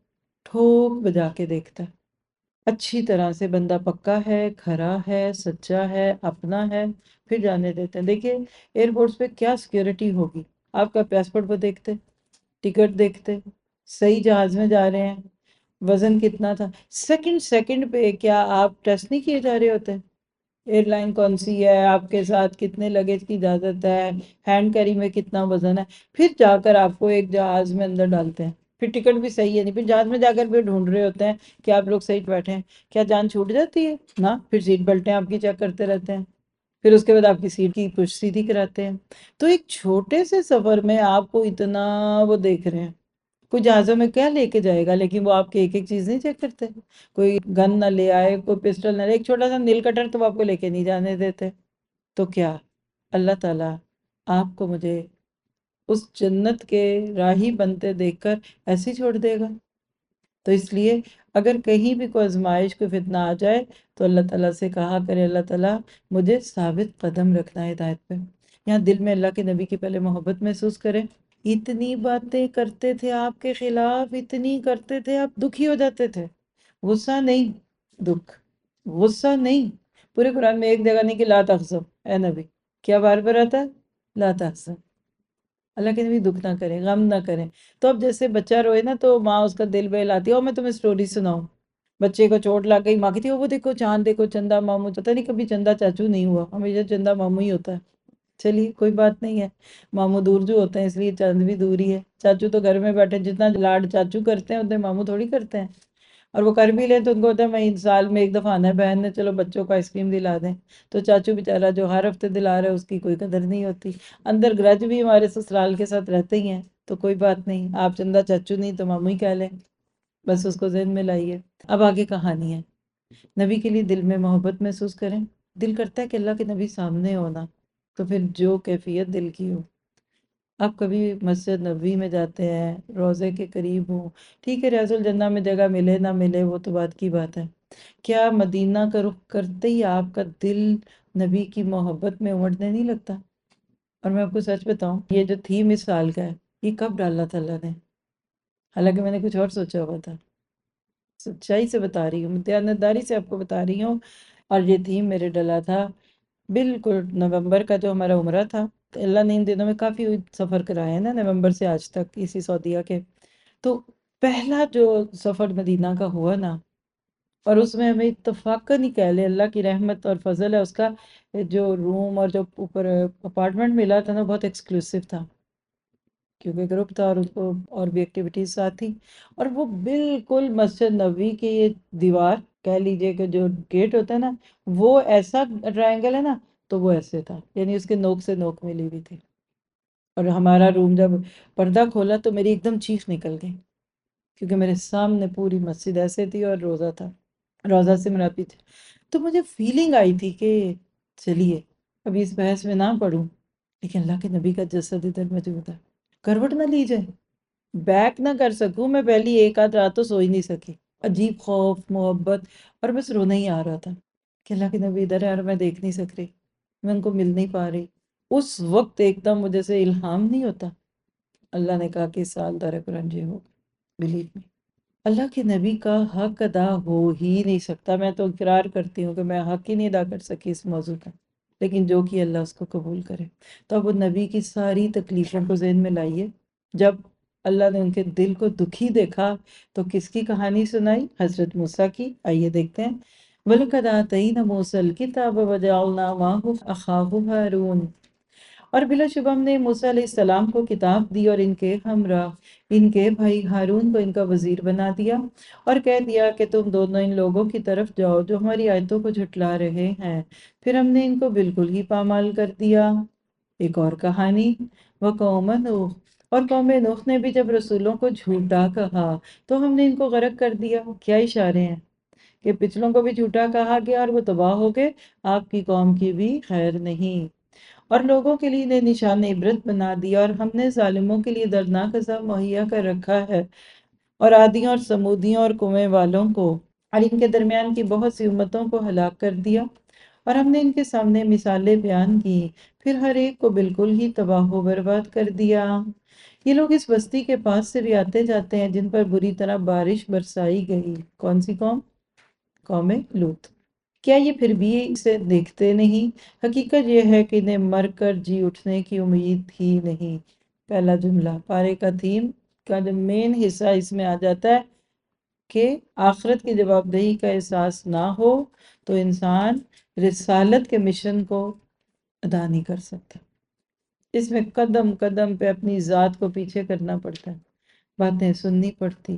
ٹھوک بجا کے دیکھتا ہے. اچھی طرح سے بندہ پکا ہے، کھرا ہے، سچا ہے، اپنا ہے، پھر جانے دیتے ہیں. دیکھیں ایئرپورٹس پہ کیا سیکیورٹی ہوگی. آپ کا پاسپورٹ وہ دیکھتے، ٹکٹ دیکھتے، صحیح جہاز میں جا رہے ہیں، وزن کتنا تھا. سیکنڈ سیکنڈ پہ کیا آپ ٹیسٹ نہیں کیے جا رہے ہوتے ہیں؟ ایئر لائن کون سی ہے، آپ کے ساتھ کتنے لگیج کی اجازت ہے، ہینڈ کیری میں کتنا وزن ہے. پھر جا کر آپ کو ایک جہاز میں اندر ڈالتے ہیں. پھر ٹکٹ بھی صحیح ہے نہیں، پھر جہاز میں جا کر بھی ڈھونڈ رہے ہوتے ہیں کہ آپ لوگ صحیح بیٹھے ہیں. کیا جان چھوٹ جاتی ہے نا؟ پھر سیٹ بیلٹیں آپ کی چیک کرتے رہتے ہیں، پھر اس کے بعد آپ کی سیٹ کی پش سیدھی کراتے ہیں. تو ایک چھوٹے سے سفر میں آپ کو اتنا وہ دیکھ رہے ہیں. کوئی جہازوں میں کیا لے کے جائے گا، لیکن وہ آپ کی ایک ایک چیز نہیں چیک کرتے. کوئی گن نہ لے آئے، کوئی پسٹل نہ لے، ایک چھوٹا سا نیل کٹر تو آپ کو لے کے نہیں جانے دیتے. تو کیا اللہ تعالیٰ آپ کو مجھے اس جنت کے راہی بنتے دیکھ کر ایسے ہی چھوڑ دے گا؟ تو اس لیے اگر کہیں بھی کوئی آزمائش کوئی فتنہ آ جائے تو اللہ تعالیٰ سے کہا کرے اللہ تعالیٰ مجھے ثابت قدم رکھنا ہے ہدایت پہ. یہاں دل میں اللہ کے نبی کی پہلے محبت محسوس کریں. اتنی باتیں کرتے تھے آپ کے خلاف، اتنی کرتے تھے آپ دکھی ہو جاتے تھے. غصہ نہیں، دکھ. غصہ نہیں. پورے قرآن میں ایک جگہ نہیں کہ لا تحزن اے نبی. کیا بار بار آتا ہے؟ لا تحزن. اللہ کے نبی دکھ نہ کریں، غم نہ کریں. تو اب جیسے بچہ روئے نا تو ماں اس کا دل بہلاتی ہے. اور میں تمہیں سٹوری سناؤں، بچے کو چوٹ لگ گئی، ماں کہتی ہے وہ دیکھو چاند دیکھو، چندہ ماموں. پتہ نہیں کبھی چندہ چاچو نہیں ہوا، ہمیشہ چندہ ماموں ہی ہوتا ہے. چلیے کوئی بات نہیں ہے، ماموں دور جو ہوتے ہیں اس لیے چند بھی دور ہی ہے. چاچو تو گھر میں بیٹھے، جتنا لاڈ چاچو کرتے ہیں اتنے ماموں تھوڑی کرتے ہیں. اور وہ کر بھی لیں تو ان کو ہوتا ہے میں سال میں ایک دفعہ آنا ہے بہن نے، چلو بچوں کو آئس کریم دلا دیں. تو چاچو بیچارہ جو ہر ہفتے دلا رہا ہے اس کی کوئی قدر نہیں ہوتی. اندر گرج بھی ہمارے سسرال کے ساتھ رہتے ہی ہیں. تو کوئی بات نہیں، آپ چندہ چاچو نہیں تو ماموں ہی کہہ لیں، بس اس کو ذہن میں لائیے. اب آگے کہانی ہے. نبی کے لیے دل میں محبت محسوس کریں. دل کرتا ہے کہ اللہ کے نبی سامنے ہونا، تو پھر جو کیفیت دل کی ہو. آپ کبھی مسجد نبوی میں جاتے ہیں، روضے کے قریب ہوں، ٹھیک ہے ریاض الجنہ میں جگہ ملے نہ ملے وہ تو بات کی بات ہے. کیا مدینہ کا رخ کرتے ہی آپ کا دل نبی کی محبت میں امڑنے نہیں لگتا؟ اور میں آپ کو سچ بتاؤں، یہ جو تھیم اس سال کا ہے یہ کب ڈالا تھا اللہ نے؟ حالانکہ میں نے کچھ اور سوچا ہوا تھا. سچائی سے بتا رہی ہوں، دیانتداری سے آپ کو بتا رہی ہوں. اور یہ تھیم میرے ڈلا تھا بالکل نومبر کا جو ہمارا عمرہ تھا. اللہ نے ان دنوں میں کافی سفر کرائے ہیں نا نومبر سے آج تک اسی سعودیہ کے. تو پہلا جو سفر مدینہ کا ہوا نا، اور اس میں ہمیں اتفاقاً ہی کہہ لیں اللہ کی رحمت اور فضل ہے، اس کا جو روم اور جو اوپر اپارٹمنٹ ملا تھا نا بہت ایکسکلوسیو تھا، کیونکہ گروپ تھا اور اس کو اور بھی ایکٹیویٹیز ساتھ تھی. اور وہ بالکل مسجد نبوی کی یہ دیوار کہہ لیجئے کہ جو گیٹ ہوتا ہے نا وہ ایسا ٹرائنگل ہے نا، تو وہ ایسے تھا، یعنی اس کے نوک سے نوک ملی ہوئی تھی. اور ہمارا روم جب پردہ کھولا تو میری ایک دم چیخ نکل گئی، کیونکہ میرے سامنے پوری مسجد ایسے تھی اور روزہ تھا، روزہ سے میرا پیچھے. تو مجھے فیلنگ آئی تھی کہ چلیے ابھی اس بحث میں نہ پڑھوں، لیکن اللہ کے نبی کا جسد ادھر موجود ہے، کروٹ نہ لی جائے، بیک نہ کر سکوں. میں پہلی ایک آدھ رات تو سو ہی نہیں سکی، عجیب خوف محبت، اور بس رونا ہی آ رہا تھا. کہ اللہ کے نبی ادھر ہے اور میں دیکھ نہیں سک رہی، میں ان کو مل نہیں پا رہی، اس وقت ایک دم مجھے سے الہام نہیں ہوتا، اللہ نے کہا کہ اس سال دار قرآن یہ ہوگا، بلیو می، اللہ کے نبی کا حق ادا ہو ہی نہیں سکتا۔ میں تو اقرار کرتی ہوں کہ میں حق ہی نہیں ادا کر سکی اس موضوع کا، لیکن جو کہ اللہ اس کو قبول کرے۔ تو اب وہ نبی کی ساری تکلیفوں کو ذہن میں لائیے، جب اللہ نے ان کے دل کو دکھی دیکھا تو کس کی کہانی سنائی؟ حضرت موسیٰ کی۔ آئیے دیکھتے ہیں۔ وَلَقَدْ آتَيْنَا مُوسَى الْكِتَابَ وَجَعَلْنَا مَعَهُ أَخَاهُ هَارُونَ، اور بلا شبہ ہم نے موسیٰ علیہ السلام کو کتاب دی اور ان کے ہمراہ ان کے بھائی ہارون کو ان کا وزیر بنا دیا، اور کہہ دیا کہ تم دونوں ان لوگوں کی طرف جاؤ جو ہماری آیتوں کو جھٹلا رہے ہیں، پھر ہم نے ان کو بالکل ہی پامال کر دیا۔ ایک اور کہانی، وَقَوْمَ نُوح، اور قوم نوح نے بھی جب رسولوں کو جھوٹا کہا تو ہم نے ان کو غرق کر دیا۔ کیا اشارے ہیں کہ پچھلوں کو بھی جھوٹا کہا گیا اور وہ تباہ ہو گئے، آپ کی قوم کی بھی خیر نہیں۔ اور لوگوں کے لیے انہیں نشان عبرت بنا دیا، اور ہم نے ظالموں کے لیے دردناک عذاب مہیا کر رکھا ہے، اور عادیوں اور سمودیوں اور کنویں والوں کو اور ان کے درمیان کی بہت سی امتوں کو ہلاک کر دیا، اور ہم نے ان کے سامنے مثالیں بیان کی، پھر ہر ایک کو بالکل ہی تباہ و برباد کر دیا۔ یہ لوگ اس بستی کے پاس سے بھی آتے جاتے ہیں جن پر بری طرح بارش برسائی گئی۔ کون سی قوم؟ قوم لوط۔ کیا یہ پھر بھی اسے دیکھتے نہیں؟ حقیقت یہ ہے کہ انہیں مر کر جی اٹھنے کی امید ہی نہیں۔ پہلا جملہ پارے کا تھیم کا جو مین حصہ اس میں آ جاتا ہے کہ آخرت کی جواب دہی کا احساس نہ ہو تو انسان رسالت کے مشن کو ادا نہیں کر سکتا۔ اس میں قدم قدم پہ اپنی ذات کو پیچھے کرنا پڑتا ہے، باتیں سننی پڑتی،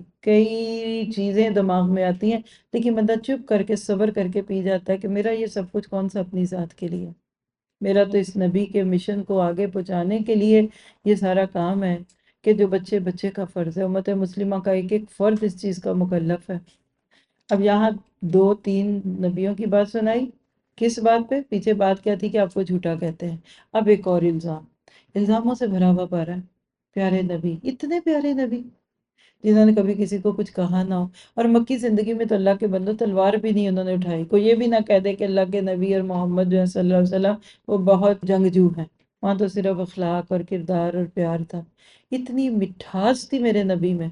کئی چیزیں دماغ میں آتی ہیں، لیکن بندہ چپ کر کے صبر کر کے پی جاتا ہے کہ میرا یہ سب کچھ کون سا اپنی ذات کے لیے، میرا تو اس نبی کے مشن کو آگے پہنچانے کے لیے یہ سارا کام ہے، کہ جو بچے بچے کا فرض ہے، امت مسلمہ کا ایک ایک فرد اس چیز کا مکلف ہے۔ اب یہاں دو تین نبیوں کی بات سنائی، کس بات پہ؟ پیچھے بات کیا تھی کہ آپ کو جھوٹا کہتے ہیں۔ اب ایک اور الزام، الزاموں سے بھرا ہوا پارا ہے۔ پیارے نبی، اتنے پیارے نبی جنہوں نے کبھی کسی کو کچھ کہا نہ ہو، اور مکی زندگی میں تو اللہ کے بندو تلوار بھی نہیں انہوں نے اٹھائی۔ کوئی یہ بھی نہ کہہ دے کہ اللہ کے نبی اور محمد جو ہے صلی اللہ علیہ وسلم وہ بہت جنگجو ہیں، وہاں تو صرف اخلاق اور کردار اور پیار تھا۔ اتنی مٹھاس تھی میرے نبی میں،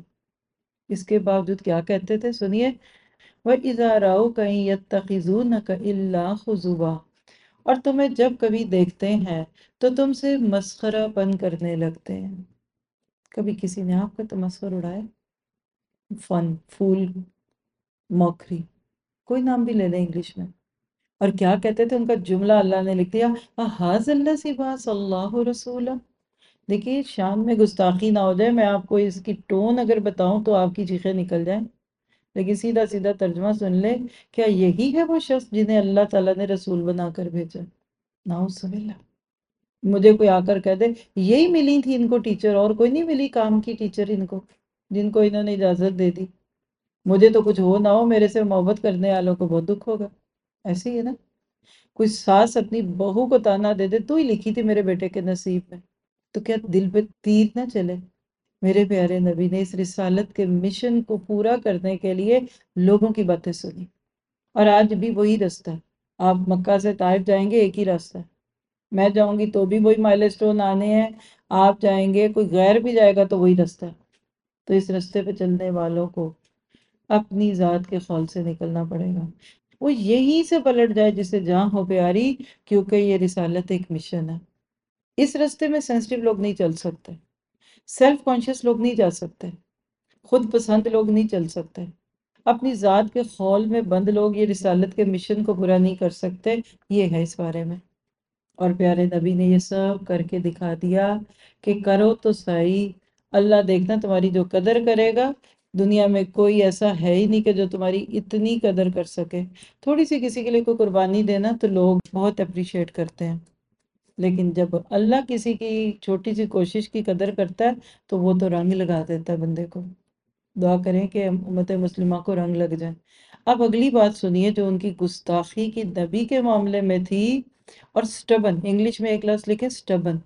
اس کے باوجود کیا کہتے تھے؟ سنیے، وَإِذَا رَأَوْكَ إِن يَتَّخِذُونَكَ إِلَّا خُزُوًا، اور تمہیں جب کبھی دیکھتے ہیں تو تم سے مسخرہ پن کرنے لگتے ہیں۔ کبھی کسی نے آپ کا تمسخر اڑایا؟ فن، فول، موکری، کوئی نام بھی لے لیں انگلش میں۔ اور کیا کہتے تھے؟ ان کا جملہ اللہ نے لکھ دیا، احاظ اللہ سی باس اللہ رسولہ۔ دیکھیے شان میں گستاخی نہ ہو جائے، میں آپ کو اس کی ٹون اگر بتاؤں تو آپ کی چیخیں نکل جائیں، لیکن سیدھا سیدھا ترجمہ سن لے، کیا یہی ہے وہ شخص جنہیں اللہ تعالیٰ نے رسول بنا کر بھیجا؟ نعوذ باللہ۔ مجھے کوئی آ کر کہہ دے یہی ملی تھی ان کو ٹیچر، اور کوئی نہیں ملی کام کی ٹیچر ان کو جن کو انہوں نے اجازت دے دی، مجھے تو کچھ ہو نہ ہو، میرے سے محبت کرنے والوں کو بہت دکھ ہوگا۔ ایسے ہی ہے نا، کوئی ساس اپنی بہو کو تانا دے دے، تو ہی لکھی تھی میرے بیٹے کے نصیب میں، تو کیا دل پہ تیر نہ چلے؟ میرے پیارے نبی نے اس رسالت کے مشن کو پورا کرنے کے لیے لوگوں کی باتیں سنی، اور آج بھی وہی رستہ ہے۔ آپ مکہ سے طائف جائیں گے، ایک ہی راستہ ہے، میں جاؤں گی تو بھی وہی مائل سٹون آنے ہیں، آپ جائیں گے، کوئی غیر بھی جائے گا تو وہی رستہ ہے۔ تو اس رستے پہ چلنے والوں کو اپنی ذات کے خول سے نکلنا پڑے گا، وہ یہیں سے پلٹ جائے جسے جہاں ہو پیاری، کیونکہ یہ رسالت ایک مشن ہے۔ اس رستے میں سینسٹیو لوگ نہیں چل سکتے، سیلف کانشیس لوگ نہیں جا سکتے، خود پسند لوگ نہیں چل سکتے، اپنی ذات کے خول میں بند لوگ یہ رسالت کے مشن کو پورا نہیں کر سکتے۔ یہ ہے اس بارے میں، اور پیارے نبی نے یہ سب کر کے دکھا دیا کہ کرو تو صحیح، اللہ دیکھنا تمہاری جو قدر کرے گا، دنیا میں کوئی ایسا ہے ہی نہیں کہ جو تمہاری اتنی قدر کر سکے۔ تھوڑی سی کسی کے لیے کوئی قربانی دینا تو لوگ بہت اپریشیٹ کرتے ہیں، لیکن جب اللہ کسی کی چھوٹی سی کوشش کی قدر کرتا ہے تو وہ تو رنگ لگا دیتا ہے بندے کو۔ دعا کریں کہ امت مسلمہ کو رنگ لگ جائیں۔ اب اگلی بات سنیے جو ان کی گستاخی کی نبی کے معاملے میں تھی، اور سٹبن، انگلش میں ایک لفظ لکھے سٹبن،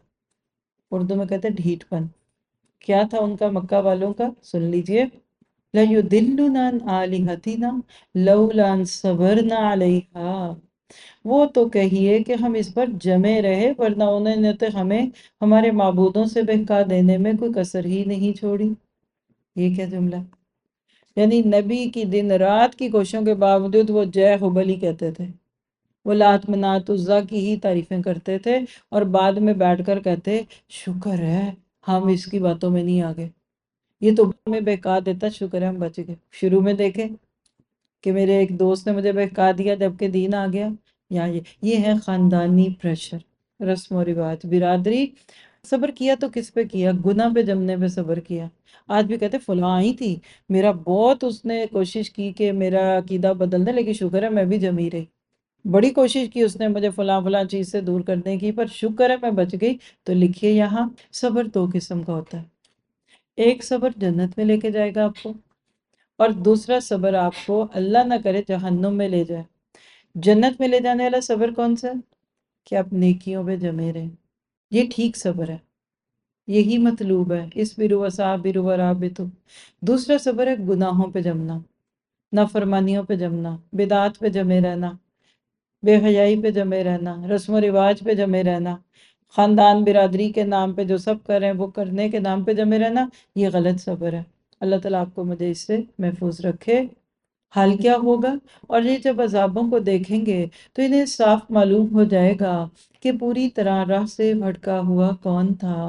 اردو میں کہتے ہیں ڈھیٹ پن۔ کیا تھا ان کا مکہ والوں کا؟ سن لیجئے، لَيُضِلُّنَا عَنْ آلِهَتِنَا لَوْلَا أَنْ صَبَرْنَا عَلَيْهَا، وہ تو کہیے کہ ہم اس پر جمے رہے، ورنہ انہوں نے تو ہمیں ہمارے معبودوں سے بہکا دینے میں کوئی کسر ہی نہیں چھوڑی۔ یہ کیا جملہ؟ یعنی نبی کی دن رات کی کوششوں کے باوجود وہ جے ہبل ہی کہتے تھے، وہ لات منات عزا کی ہی تعریفیں کرتے تھے، اور بعد میں بیٹھ کر کہتے شکر ہے ہم اس کی باتوں میں نہیں آگے، یہ تو ہمیں بہکا دیتا، شکر ہے ہم بچ گئے۔ شروع میں دیکھیں کہ میرے ایک دوست نے مجھے بہکا دیا جبکہ دین آ گیا، یا یہ یہ ہے خاندانی پریشر، رسم و رواج، برادری۔ صبر کیا تو کس پہ کیا؟ گناہ پہ جمنے پہ صبر کیا۔ آج بھی کہتے فلاں آئی تھی، میرا بہت اس نے کوشش کی کہ میرا عقیدہ بدل دے، لیکن شکر ہے میں بھی جمی رہی، بڑی کوشش کی اس نے مجھے فلاں فلاں چیز سے دور کرنے کی، پر شکر ہے میں بچ گئی۔ تو لکھیے یہاں صبر دو قسم کا ہوتا ہے، ایک صبر جنت میں لے کے جائے گا آپ کو، اور دوسرا صبر آپ کو اللہ نہ کرے جہنم میں لے جائے۔ جنت میں لے جانے والا صبر کون سا ہے؟ کہ آپ نیکیوں پہ جمے رہیں، یہ ٹھیک صبر ہے، یہی مطلوب ہے، اس برو وصابر ورابطو۔ دوسرا صبر ہے گناہوں پہ جمنا، نافرمانیوں پہ جمنا، بدعات پہ جمے رہنا، بے حیائی پہ جمے رہنا، رسم و رواج پہ جمے رہنا، خاندان برادری کے نام پہ جو سب کریں وہ کرنے کے نام پہ جمے رہنا، یہ غلط صبر ہے۔ اللہ تعالیٰ آپ کو مجھے اس سے محفوظ رکھے۔ حال کیا ہوگا؟ اور یہ جب عذابوں کو دیکھیں گے تو انہیں صاف معلوم ہو جائے گا کہ پوری طرح راہ سے بھٹکا ہوا کون تھا۔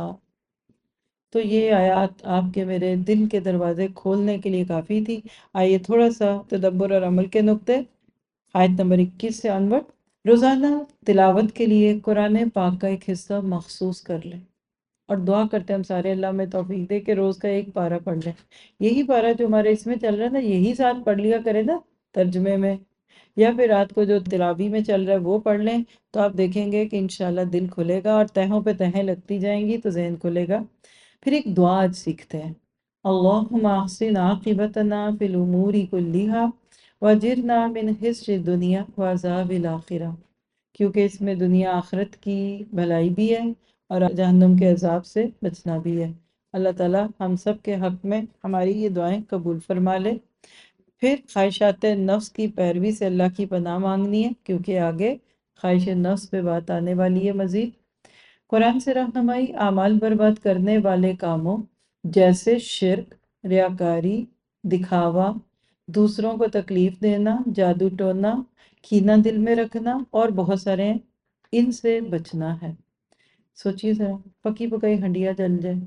تو یہ آیات آپ کے میرے دل کے دروازے کھولنے کے لیے کافی تھی۔ آئیے تھوڑا سا تدبر اور عمل کے نقطے، آیت نمبر اکیس سے انور۔ روزانہ تلاوت کے لیے قرآن پاک کا ایک حصہ مخصوص کر لیں، اور دعا کرتے ہیں ہم سارے اللہ میں توفیق دے کہ روز کا ایک پارہ پڑھ لیں۔ یہی پارہ جو ہمارے اس میں چل رہا ہے نا، یہی ساتھ پڑھ لیا کرے نا ترجمے میں، یا پھر رات کو جو تلاوی میں چل رہا ہے وہ پڑھ لیں، تو آپ دیکھیں گے کہ انشاءاللہ دل کھلے گا، اور تہوں پہ تہیں لگتی جائیں گی تو ذہن کھلے گا۔ پھر ایک دعا آج سیکھتے ہیں، اللہم احسن عاقبتنا فی الامور کلیہا واجرنا من خزي الدنیا وعذاب الآخرہ، کیونکہ اس میں دنیا آخرت کی بھلائی بھی ہے اور جہنم کے عذاب سے بچنا بھی ہے۔ اللہ تعالیٰ ہم سب کے حق میں ہماری یہ دعائیں قبول فرما لے۔ پھر خواہشات نفس کی پیروی سے اللہ کی پناہ مانگنی ہے، کیونکہ آگے خواہش نفس پہ بات آنے والی ہے مزید۔ قرآن سے رہنمائی اعمال برباد کرنے والے کاموں جیسے شرک، ریاکاری، دکھاوا، دوسروں کو تکلیف دینا، جادو ٹونا، کینہ دل میں رکھنا اور بہت سارے ہیں، ان سے بچنا ہے۔ سوچیے ذرا، پکی پکائی ہنڈیا جل جائے،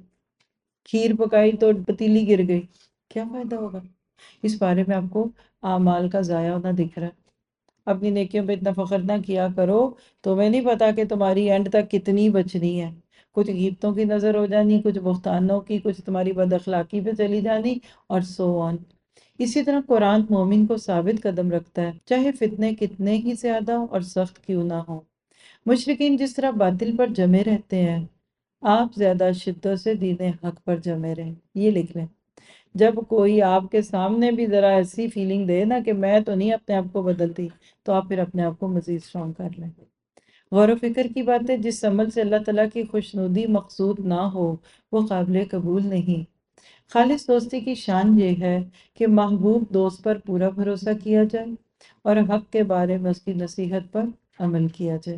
کھیر پکائی تو پتیلی گر گئی، کیا فائدہ ہوگا؟ اس بارے میں آپ کو اعمال کا ضائع ہونا دکھ رہا ہے۔ اپنی نیکیوں پہ اتنا فخر نہ کیا کرو، تمہیں نہیں پتا کہ تمہاری اینڈ تک کتنی بچنی ہے، کچھ غیبتوں کی نظر ہو جانی، کچھ بہتانوں کی، کچھ تمہاری بد اخلاقی پہ چلی جانی، اور سو آن۔ اسی طرح قرآن مومن کو ثابت قدم رکھتا ہے، چاہے فتنے کتنے ہی زیادہ اور سخت کیوں نہ ہو۔ مشرکین جس طرح باطل پر جمے رہتے ہیں، آپ زیادہ شدت سے دین حق پر جمے رہیں، یہ لکھ لیں۔ جب کوئی آپ کے سامنے بھی ذرا ایسی فیلنگ دے نا کہ میں تو نہیں اپنے آپ کو بدلتی، تو آپ پھر اپنے آپ کو مزید اسٹرانگ کر لیں۔ غور و فکر کی باتیں جس عمل سے اللہ تعالیٰ کی خوشنودی مقصود نہ ہو وہ قابل قبول نہیں۔ خالص دوستی کی شان یہ ہے کہ محبوب دوست پر پورا بھروسہ کیا جائے اور حق کے بارے میں اس کی نصیحت پر عمل کیا جائے۔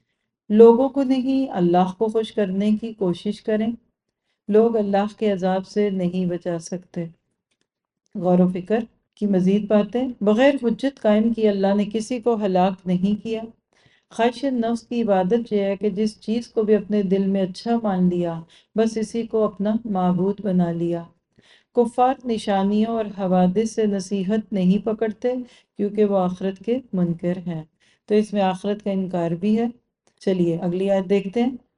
لوگوں کو نہیں، اللہ کو خوش کرنے کی کوشش کریں، لوگ اللہ کے عذاب سے نہیں بچا سکتے۔ غور و فکر کی مزید باتیں، بغیر حجت قائم کی اللہ نے کسی کو ہلاک نہیں کیا۔ خواہش نفس کی عبادت یہ ہے کہ جس چیز کو بھی اپنے دل میں اچھا مان لیا، بس اسی کو اپنا معبود بنا لیا۔ کفار نشانیوں اور حوادث سے نصیحت نہیں پکڑتے کیونکہ وہ آخرت کے منکر ہیں، تو اس میں آخرت کا انکار بھی ہے۔ چلیے اگلی آیت دیکھتے ہیں۔